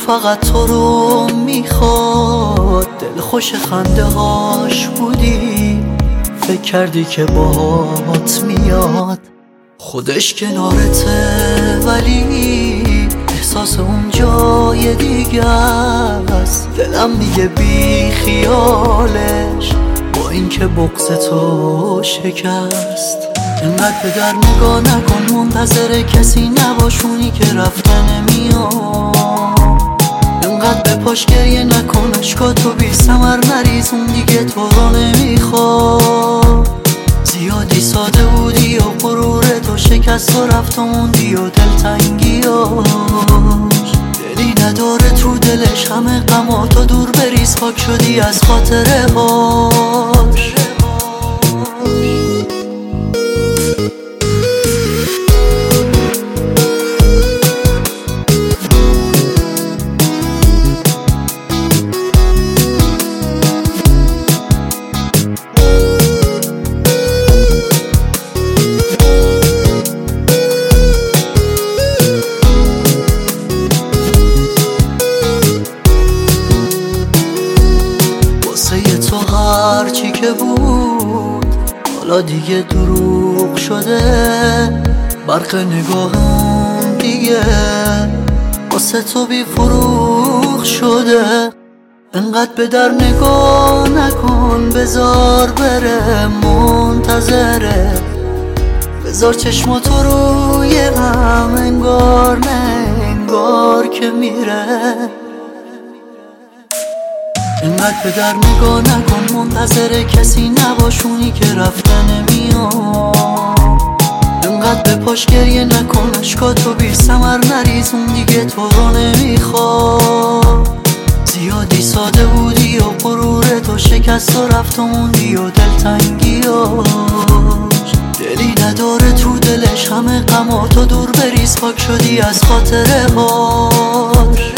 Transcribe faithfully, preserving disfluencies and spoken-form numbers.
فقط تو رو میخواد، دل خوش خنده هاش بودی، فکر کردی که باهات میاد، خودش کنارته ولی احساس اون جای دیگه است. دلم میگه بی خیالش با اینکه بغض تو شکست. اینقدر به در نگاه نکن، منتظر کسی نباشونی که رفته نمیاد. اینقدر به پاش گریه نکن، اشکاتو بی ثمر نریز، اون دیگه تو رو نمیخواد. زیادی ساده بودی و غرور تو شکست و رفت و موندی و دلتنگیاش. دلی نداره تو دلش، همه غماتو دور بریز، پاک شدی از خاطره هاش. هرچی که بود حالا دیگه دروغ شده، برق نگاهم دیگه واسه تو بی فروغ شده. انقدر به در نگاه نکن، بذار بره، منتظره، بذار چشماتو روی هم، انگار نه انگار که میره. اینقدر به در نگاه نکن، منتظر کسی نباشونی که رفته نمیاد. اینقدر به پاش گریه نکن، اشکاتو بی ثمر نریز، اون دیگه تو رو نمیخواد. زیادی ساده بودی و غرور تو شکست و رفت و موندی و دلتنگیاش. دلی نداره تو دلش، همه غماتو دور بریز، پاک شدی از خاطره هاش.